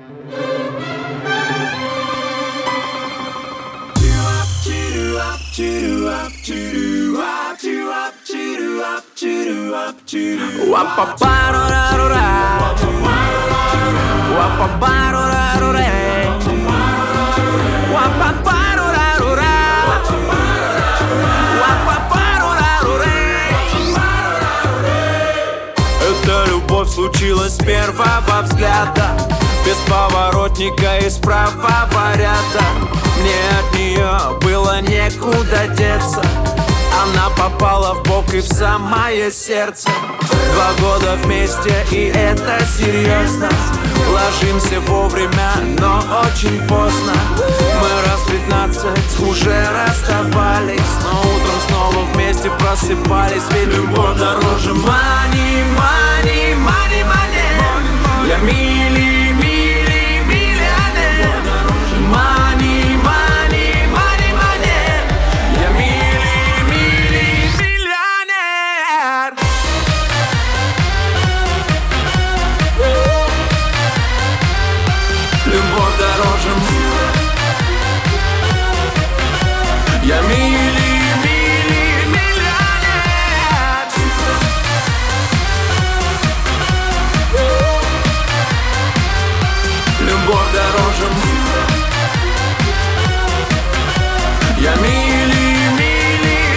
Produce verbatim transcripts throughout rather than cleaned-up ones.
Эта любовь случилась с первого взгляда, без поворотника и справа поряда. Мне от нее было некуда деться, она попала в бок и в самое сердце. Два года вместе, и это серьезно. Ложимся вовремя, но очень поздно. Мы раз пятнадцать уже расставались, но утром снова вместе просыпались. Ведь любовь дороже мани, мани, мани, мани. Я мили, мили, миллионер. Мани, мани, мани, мани. Я мили, мили, миллионер. Любовь дороже. Я мили, мили, миллионер. Любовь дороже. Я мили, мили,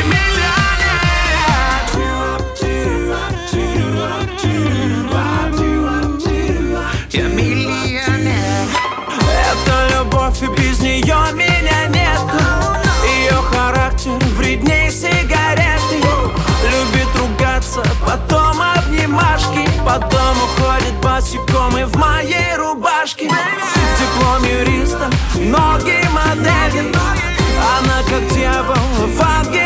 миллионер. Я миллионер. Это любовь, и без нее меня нету. Ее характер вредней сигареты. Любит ругаться, потом обнимашки. Потом уходит босиком и в моей рубашке. Диплом юриста, ноги модели. Она как дьявол в ангеле.